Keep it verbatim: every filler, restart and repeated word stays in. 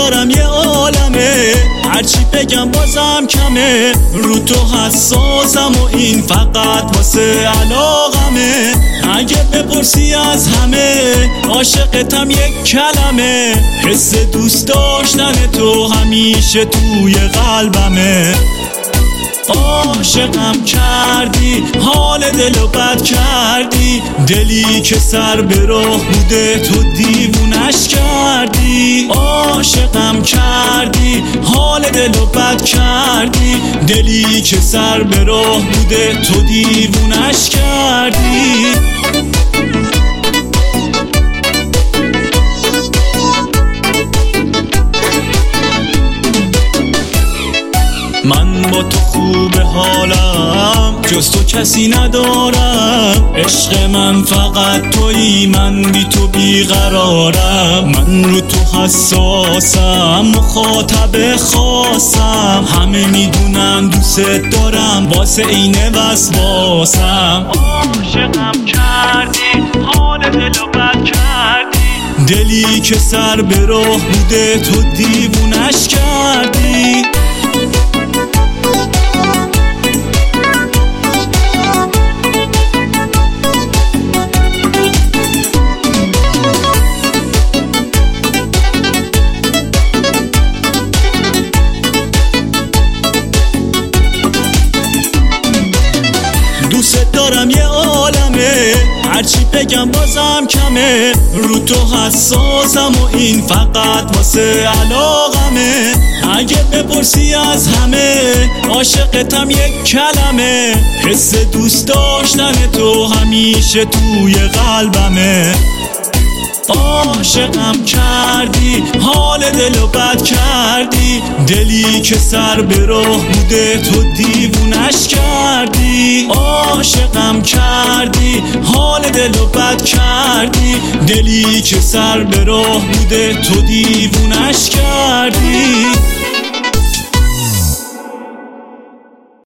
دارم یه عالمه، هرچی بگم بازم کمه، رو تو حساسم و این فقط واسه علاقمه. اگه بپرسی از همه عاشقتم یک کلمه، حس دوست داشتن تو همیشه توی قلبمه. عاشقم کردی، حال دلو بد کردی، دلی که سر به راه بوده تو دیوونش کردی. عاشقم کردی، حال دلو بد کردی، دلی که سر به راه بوده تو دیوونش کردی. من با تو خوب حالم، جز تو کسی ندارم، عشق من فقط تویی، من بی تو بیقرارم. من رو تو حساسم، مخاطب خاصم، همه میدونن دوست دارم، واسه اینه وسواسم. عاشقم کردی، حال دلو بد کردی، دلی که سر به راه بوده تو دیوونش کردی. دوست دارم یه عالمه، هرچی بگم بازم کمه، رو تو حساسم و این فقط واسه علاقمه. اگه بپرسی از همه عاشقتم یک کلمه، حس دوست داشتن تو همیشه توی قلبمه. عاشقم کردی، حال دلو بد کردی، دلی که سر به راه بوده تو دیوونش کردی. عاشقم کردی، حال دلو بد کردی، دلی که سر به راه بوده تو دیوونش کردی.